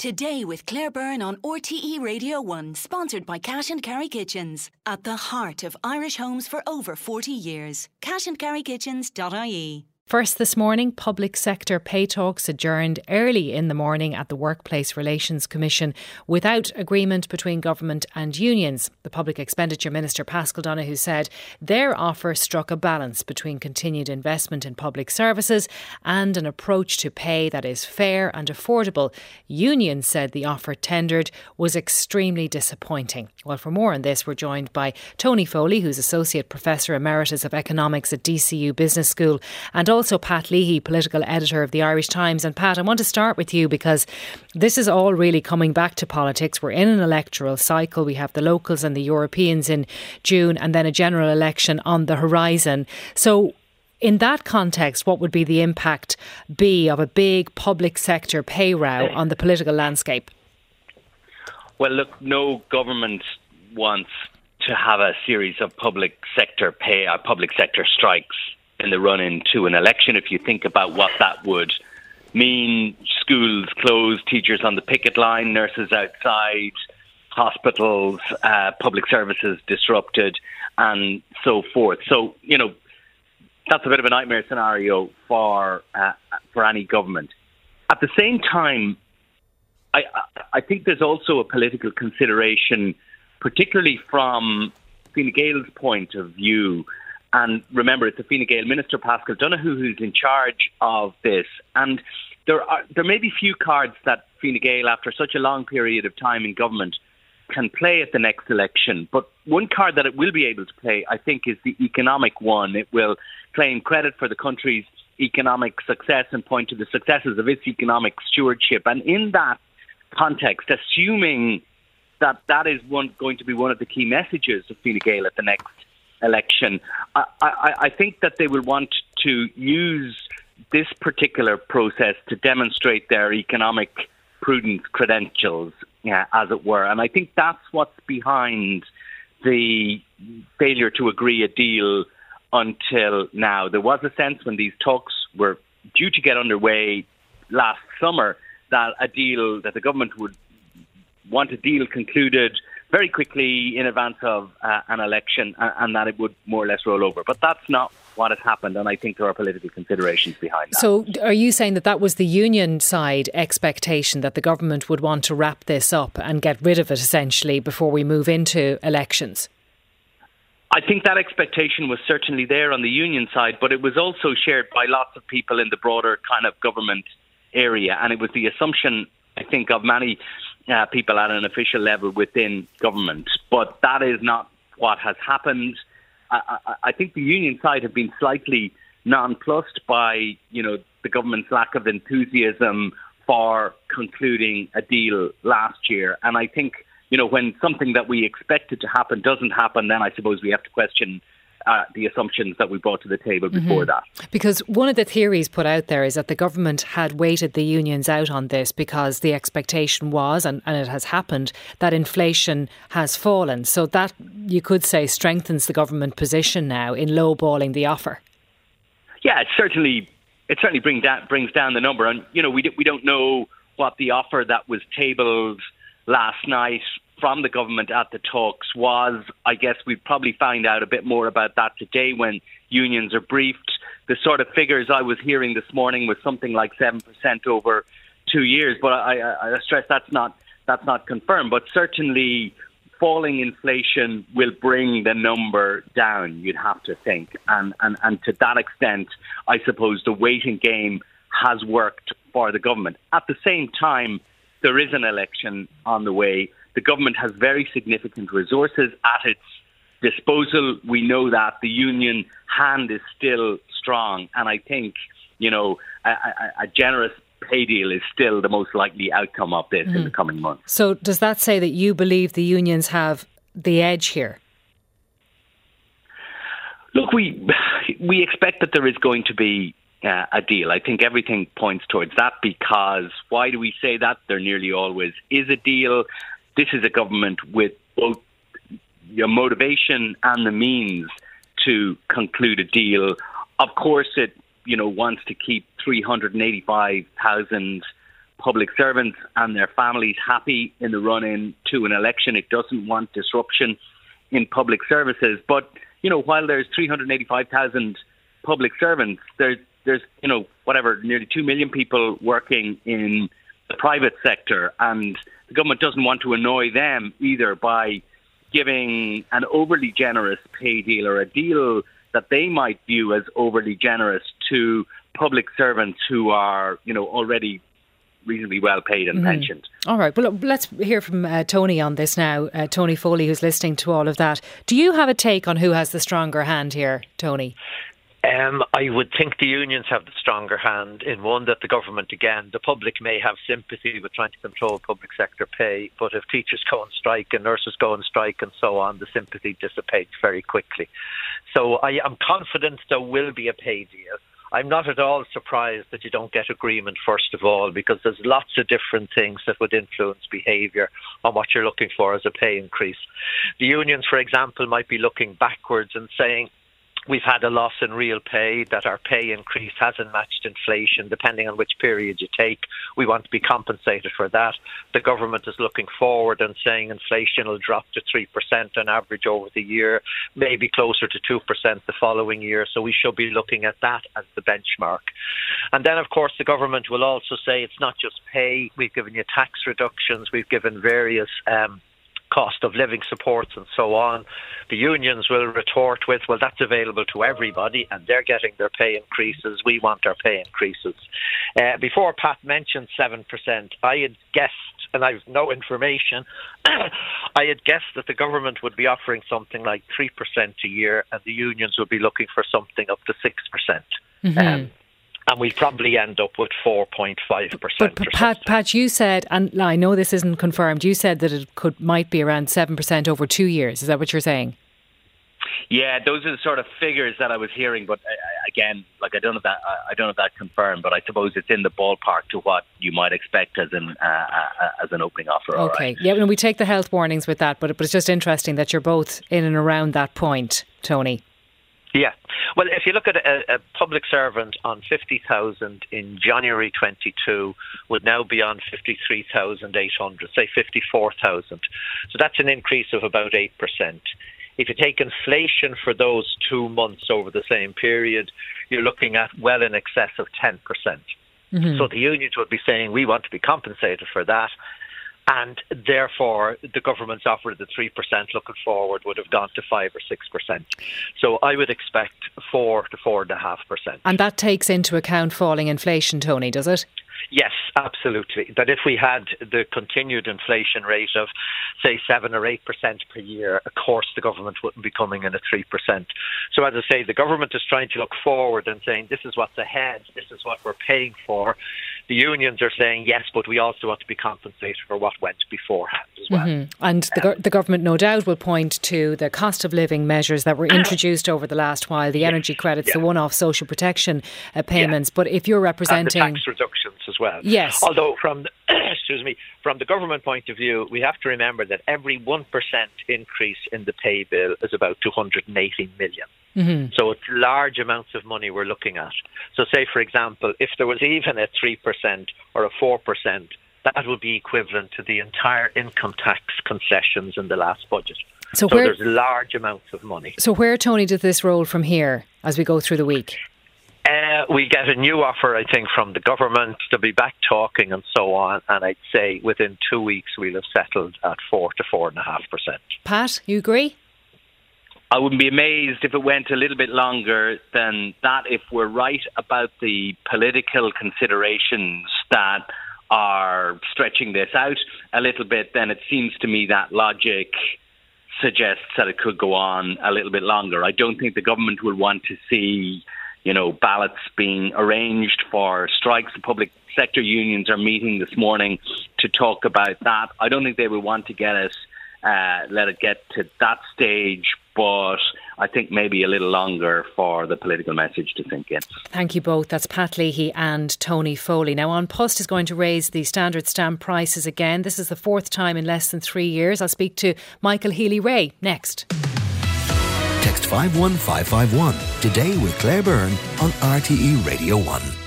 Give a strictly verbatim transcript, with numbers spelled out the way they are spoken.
Today with Claire Byrne on R T E Radio one, sponsored by Cash and Carry Kitchens. At the heart of Irish homes for over forty years. cash and carry kitchens dot I E. First this morning, public sector pay talks adjourned early in the morning at the Workplace Relations Commission without agreement between government and unions. The Public Expenditure Minister Paschal Donohoe said their offer struck a balance between continued investment in public services and an approach to pay that is fair and affordable. Unions said the offer tendered was extremely disappointing. Well, for more on this, we're joined by Tony Foley, who's Associate Professor Emeritus of Economics at D C U Business School, and also Pat Leahy, political editor of the Irish Times. And Pat, I want to start with you because this is all really coming back to politics. We're in an electoral cycle. We have the locals and the Europeans in June and then a general election on the horizon. So in that context, what would be the impact be of a big public sector pay row on the political landscape? Well, look, no government wants to have a series of public sector pay, uh, public sector strikes in the run-in to an election. If you think about what that would mean, schools closed, teachers on the picket line, nurses outside, hospitals, uh, public services disrupted, and so forth. So, you know, that's a bit of a nightmare scenario for uh, for any government. At the same time, I, I think there's also a political consideration, particularly from Fine Gael's point of view. And remember, it's a Fine Gael Minister, Paschal Donohoe, who's in charge of this. And there are there may be few cards that Fine Gael, after such a long period of time in government, can play at the next election. But one card that it will be able to play, I think, is the economic one. It will claim credit for the country's economic success and point to the successes of its economic stewardship. And in that context, assuming that that is one going to be one of the key messages of Fine Gael at the next election, I, I, I think that they will want to use this particular process to demonstrate their economic prudence credentials, yeah, as it were. And I think that's what's behind the failure to agree a deal until now. There was a sense when these talks were due to get underway last summer that a deal, that the government would want a deal concluded very quickly in advance of uh, an election, and, and that it would more or less roll over. But that's not what has happened, and I think there are political considerations behind that. So are you saying that that was the union side expectation, that the government would want to wrap this up and get rid of it essentially before we move into elections? I think that expectation was certainly there on the union side, but it was also shared by lots of people in the broader kind of government area, and it was the assumption, I think, of many Uh, people at an official level within government. But that is not what has happened. I, I, I think the union side have been slightly nonplussed by, you know, the government's lack of enthusiasm for concluding a deal last year. And I think, you know, when something that we expected to happen doesn't happen, then I suppose we have to question Uh, the assumptions that we brought to the table before mm-hmm. that. Because one of the theories put out there is that the government had weighted the unions out on this because the expectation was, and, and it has happened, that inflation has fallen. So that, you could say, strengthens the government position now in lowballing the offer. Yeah, it certainly it certainly bring that, brings down the number. And, you know, we, we don't know what the offer that was tabled last night from the government at the talks was. I guess we'd probably find out a bit more about that today when unions are briefed. The sort of figures I was hearing this morning was something like seven percent over two years, but I, I, I stress that's not that's not confirmed. But certainly falling inflation will bring the number down, you'd have to think. And, and, and to that extent, I suppose the waiting game has worked for the government. At the same time, there is an election on the way. The government has very significant resources at its disposal. We know that the union hand is still strong. And I think, you know, a, a, a generous pay deal is still the most likely outcome of this mm. in the coming months. So does that say that you believe the unions have the edge here? Look, we we expect that there is going to be uh, a deal. I think everything points towards that, because why do we say that? There nearly always is a deal. This is a government with both your motivation and the means to conclude a deal. Of course, it you know wants to keep three hundred eighty-five thousand public servants and their families happy in the run-in to an election. It doesn't want disruption in public services. But, you know, while there's three hundred eighty-five thousand public servants, there's, there's, you know, whatever, nearly two million people working in the private sector, and the government doesn't want to annoy them either by giving an overly generous pay deal or a deal that they might view as overly generous to public servants who are, you know, already reasonably well paid and mm-hmm. pensioned. All right. Well, let's hear from uh, Tony on this now. Uh, Tony Foley, who's listening to all of that. Do you have a take on who has the stronger hand here, Tony? Um, I would think the unions have the stronger hand in one that the government, again, the public may have sympathy with trying to control public sector pay, but if teachers go on strike and nurses go on strike and so on, the sympathy dissipates very quickly. So I am confident there will be a pay deal. I'm not at all surprised that you don't get agreement, first of all, because there's lots of different things that would influence behaviour on what you're looking for as a pay increase. The unions, for example, might be looking backwards and saying, we've had a loss in real pay, that our pay increase hasn't matched inflation, depending on which period you take. We want to be compensated for that. The government is looking forward and saying inflation will drop to three percent on average over the year, maybe closer to two percent the following year. So we should be looking at that as the benchmark. And then, of course, the government will also say it's not just pay. We've given you tax reductions. We've given various um cost of living supports and so on. The unions will retort with, well, that's available to everybody and they're getting their pay increases. We want our pay increases. Uh, before Pat mentioned seven percent, I had guessed, and I've no information, I had guessed that the government would be offering something like three percent a year and the unions would be looking for something up to six percent. Mm-hmm. Um, And we'd probably end up with four point five percent. But, but Pat, Pat, you said, and I know this isn't confirmed, you said that it could might be around seven percent over two years. Is that what you're saying? Yeah, those are the sort of figures that I was hearing. But uh, again, like I don't have that, I don't have that confirmed. But I suppose it's in the ballpark to what you might expect as an uh, uh, as an opening offer. Okay, right. Yeah, and we take the health warnings with that. But but it's just interesting that you're both in and around that point, Tony. Yeah. Well, if you look at a, a public servant on fifty thousand in January twenty-two would now be on fifty-three thousand eight hundred, say fifty-four thousand. So that's an increase of about eight percent. If you take inflation for those two months over the same period, you're looking at well in excess of ten percent. Mm-hmm. So the unions would be saying we want to be compensated for that. And therefore, the government's offer of the three percent looking forward would have gone to five or six percent. So I would expect four to four point five percent. And that takes into account falling inflation, Tony, does it? Yes, absolutely. That if we had the continued inflation rate of, say, seven or eight percent per year, of course the government wouldn't be coming in at three percent. So as I say, the government is trying to look forward and saying this is what's ahead, this is what we're paying for. The unions are saying yes, but we also want to be compensated for what went beforehand as well. Mm-hmm. And the, go- the government, no doubt, will point to the cost of living measures that were introduced over the last while, the yes. energy credits, yeah. the one-off social protection uh, payments. Yeah. But if you're representing... And the tax reductions as well. Yes. Although from the, excuse me, from the government point of view, we have to remember that every one percent increase in the pay bill is about two hundred eighty million. Mm-hmm. So it's large amounts of money we're looking at. So say, for example, if there was even a three percent or a four percent, that would be equivalent to the entire income tax concessions in the last budget. So, so where, there's large amounts of money. So where, Tony, does this roll from here as we go through the week? Uh, we get a new offer, I think, from the government. They'll be back talking and so on. And I'd say within two weeks, we'll have settled at four to four and a half percent. Pat, you agree? I wouldn't be amazed if it went a little bit longer than that. If we're right about the political considerations that are stretching this out a little bit, then it seems to me that logic suggests that it could go on a little bit longer. I don't think the government will want to see, you know, ballots being arranged for strikes. The public sector unions are meeting this morning to talk about that. I don't think they will want to get it, uh, let it get to that stage, but I think maybe a little longer for the political message to sink in. Thank you both. That's Pat Leahy and Tony Foley. Now, An Post is going to raise the standard stamp prices again. This is the fourth time in less than three years. I'll speak to Michael Healy-Rae next. Text five one five five one today with Claire Byrne on R T E Radio one.